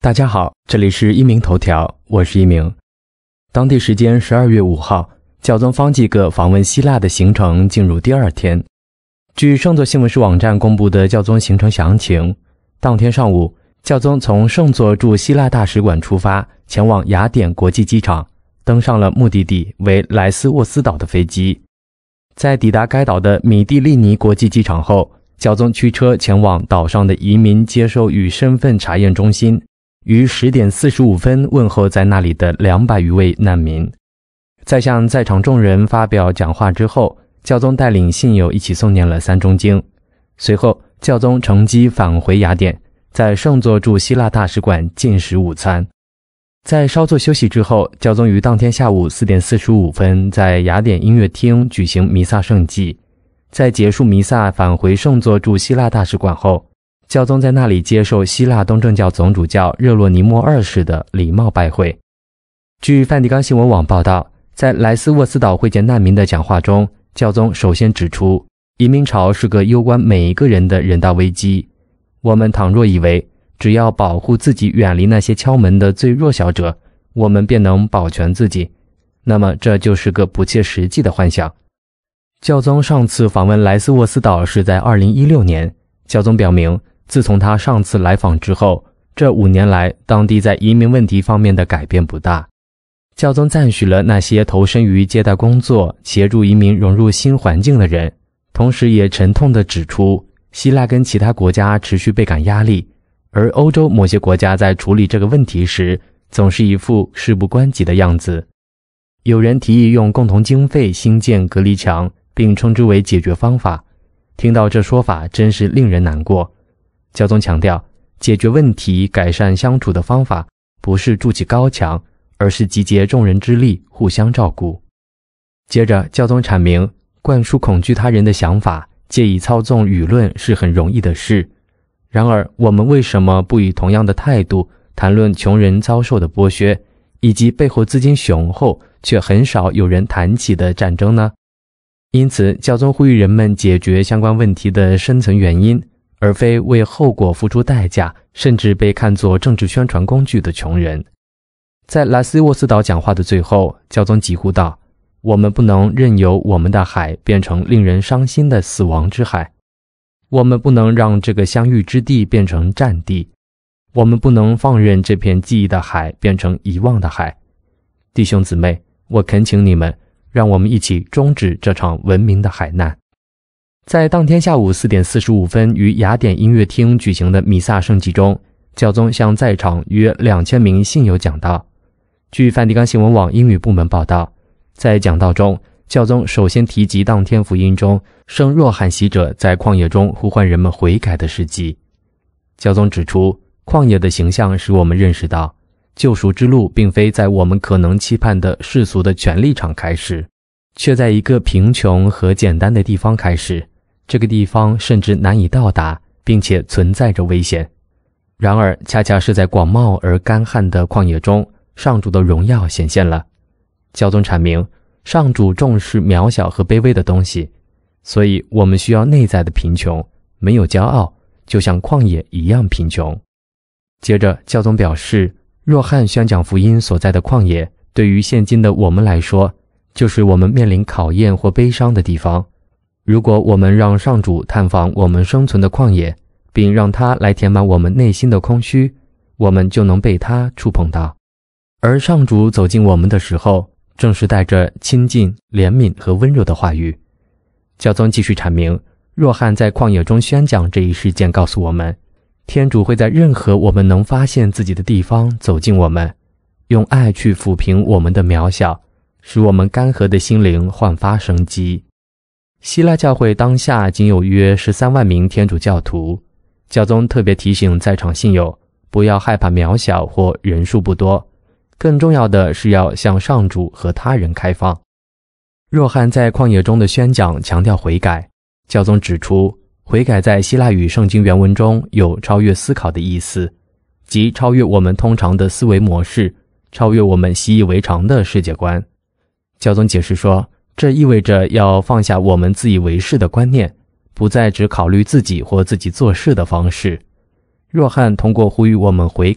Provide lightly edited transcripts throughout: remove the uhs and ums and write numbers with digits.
大家好，这里是一鸣头条，我是一鸣。当地时间12月5号，教宗方济各访问希腊的行程进入第2天。据圣座新闻社网站公布的教宗行程详情，当天上午，教宗从圣座驻希腊大使馆出发，前往雅典国际机场，登上了目的地为莱斯沃斯岛的飞机。在抵达该岛的米蒂利尼国际机场后，教宗驱车前往岛上的移民接收与身份查验中心，于10点45分问候在那里的200余位难民。在向在场众人发表讲话之后，教宗带领信友一起诵念了3中经。随后，教宗乘机返回雅典，在圣座驻希腊大使馆进食午餐。在稍作休息之后，教宗于当天下午4点45分在雅典音乐厅举行弥撒圣祭。在结束弥撒返回圣座驻希腊大使馆后，教宗在那里接受希腊东正教总主教热洛尼莫2世的礼貌拜会。据梵蒂冈新闻网报道，在莱斯沃斯岛会见难民的讲话中，教宗首先指出，移民潮是个攸关每一个人的人道危机。我们倘若以为只要保护自己远离那些敲门的最弱小者，我们便能保全自己，那么这就是个不切实际的幻想。教宗上次访问莱斯沃斯岛是在2016年，教宗表明，自从他上次来访之后，这5年来当地在移民问题方面的改变不大。教宗赞许了那些投身于接待工作、协助移民融入新环境的人，同时也沉痛地指出，希腊跟其他国家持续倍感压力，而欧洲某些国家在处理这个问题时，总是一副事不关己的样子。有人提议用共同经费兴建隔离墙，并称之为解决方法。听到这说法真是令人难过。教宗强调，解决问题、改善相处的方法不是筑起高墙，而是集结众人之力，互相照顾。接着，教宗阐明，灌输恐惧他人的想法，借以操纵舆论是很容易的事。然而，我们为什么不以同样的态度谈论穷人遭受的剥削，以及背后资金雄厚却很少有人谈起的战争呢？因此，教宗呼吁人们解决相关问题的深层原因，而非为后果付出代价，甚至被看作政治宣传工具的穷人。在莱斯沃斯岛讲话的最后，教宗疾呼道，我们不能任由我们的海变成令人伤心的死亡之海。我们不能让这个相遇之地变成战地。我们不能放任这片记忆的海变成遗忘的海。弟兄姊妹，我恳请你们，让我们一起终止这场文明的海难。在当天下午4点45分于雅典音乐厅举行的弥撒圣祭中，教宗向在场约2000名信友讲道。据梵蒂冈新闻网英语部门报道，在讲道中，教宗首先提及当天福音中圣若翰洗者在旷野中呼唤人们悔改的事迹。教宗指出，旷野的形象使我们认识到，救赎之路并非在我们可能期盼的世俗的权力场开始，却在一个贫穷和简单的地方开始。这个地方甚至难以到达，并且存在着危险。然而，恰恰是在广袤而干旱的旷野中，上主的荣耀显现了。教宗阐明，上主重视渺小和卑微的东西，所以我们需要内在的贫穷，没有骄傲，就像旷野一样贫穷。接着，教宗表示，若翰宣讲福音所在的旷野，对于现今的我们来说，就是我们面临考验或悲伤的地方。如果我们让上主探访我们生存的旷野，并让他来填满我们内心的空虚，我们就能被他触碰到。而上主走进我们的时候，正是带着亲近、怜悯和温柔的话语。教宗继续阐明，若翰在旷野中宣讲这一事件告诉我们，天主会在任何我们能发现自己的地方走进我们，用爱去抚平我们的渺小，使我们干涸的心灵焕发生机。希腊教会当下仅有约13万名天主教徒，教宗特别提醒在场信友，不要害怕渺小或人数不多，更重要的是要向上主和他人开放。若翰在旷野中的宣讲强调悔改，教宗指出，悔改在希腊语圣经原文中有超越思考的意思，即超越我们通常的思维模式，超越我们习以为常的世界观。教宗解释说，这意味着要放下我们自以为是的观念，不再只考虑自己或自己做事的方式。若翰通过呼吁我们悔改，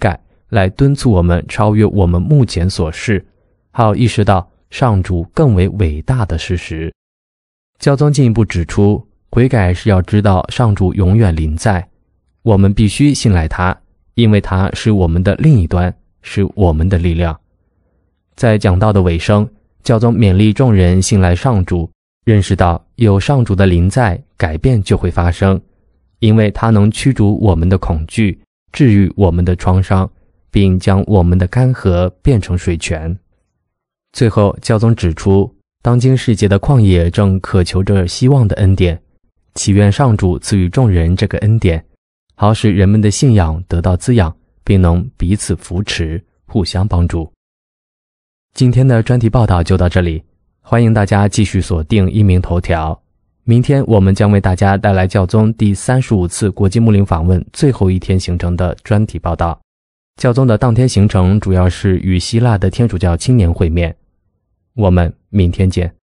来敦促我们超越我们目前所示，好意识到上主更为伟大的事实。教宗进一步指出，悔改是要知道上主永远临在，我们必须信赖他，因为他是我们的另一端，是我们的力量。在讲道的尾声，教宗勉励众人信赖上主，认识到有上主的临在，改变就会发生，因为他能驱逐我们的恐惧，治愈我们的创伤，并将我们的干涸变成水泉。最后，教宗指出，当今世界的旷野正渴求着希望的恩典，祈愿上主赐予众人这个恩典，好使人们的信仰得到滋养，并能彼此扶持，互相帮助。今天的专题报道就到这里，欢迎大家继续锁定一鸣头条。明天我们将为大家带来教宗第35次国际牧灵访问最后一天行程的专题报道。教宗的当天行程主要是与希腊的天主教青年会面。我们明天见。